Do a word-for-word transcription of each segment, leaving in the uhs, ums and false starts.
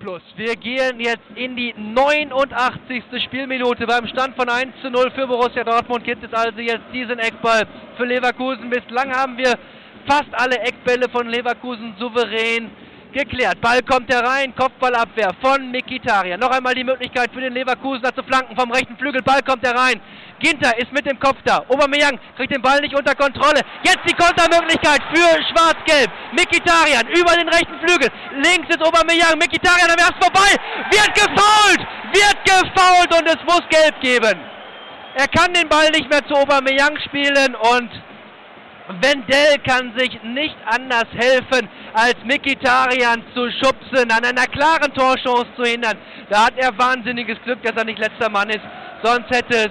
Plus. Wir gehen jetzt in die neunundachtzigste Spielminute. Beim Stand von eins zu null für Borussia Dortmund gibt es also jetzt diesen Eckball für Leverkusen. Bislang haben wir fast alle Eckbälle von Leverkusen souverän geklärt. Ball kommt herein, Kopfballabwehr von Mkhitaryan. Noch einmal die Möglichkeit für den Leverkusener zu flanken vom rechten Flügel. Ball kommt herein. Ginter ist mit dem Kopf da. Aubameyang kriegt den Ball nicht unter Kontrolle. Jetzt die Kontermöglichkeit für Schwarz-Gelb. Mkhitaryan über den rechten Flügel. Links ist Aubameyang. Mkhitaryan am ersten vorbei. Wird gefoult! Wird gefoult und es muss Gelb geben. Er kann den Ball nicht mehr zu Aubameyang spielen und Wendell kann sich nicht anders helfen, als Mkhitaryan zu schubsen, an einer klaren Torchance zu hindern. Da hat er wahnsinniges Glück, dass er nicht letzter Mann ist. Sonst hätte es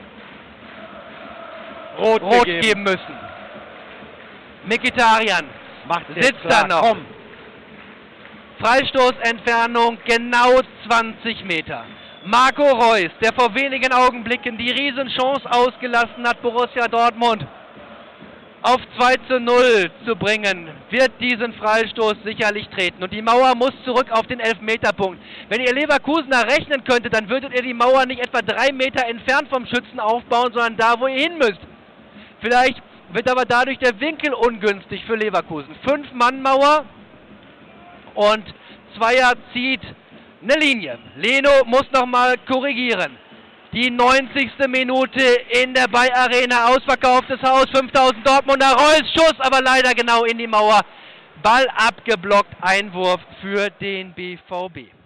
Rot, Rot geben müssen. Mkhitaryan macht sitzt da noch. Komm. Freistoßentfernung genau zwanzig Meter. Marco Reus, der vor wenigen Augenblicken die Riesenchance ausgelassen hat, Borussia Dortmund auf zwei zu null zu bringen, wird diesen Freistoß sicherlich treten. Und die Mauer muss zurück auf den Elfmeterpunkt. Wenn ihr Leverkusener rechnen könntet, dann würdet ihr die Mauer nicht etwa drei Meter entfernt vom Schützen aufbauen, sondern da, wo ihr hin müsst. Vielleicht wird aber dadurch der Winkel ungünstig für Leverkusen. Fünf-Mann-Mauer und Zweier zieht eine Linie. Leno muss nochmal korrigieren. Die neunzigste Minute in der Bayer Arena, ausverkauftes Haus, fünftausend Dortmunder, Reus Schuss, aber leider genau in die Mauer. Ball abgeblockt, Einwurf für den B V B.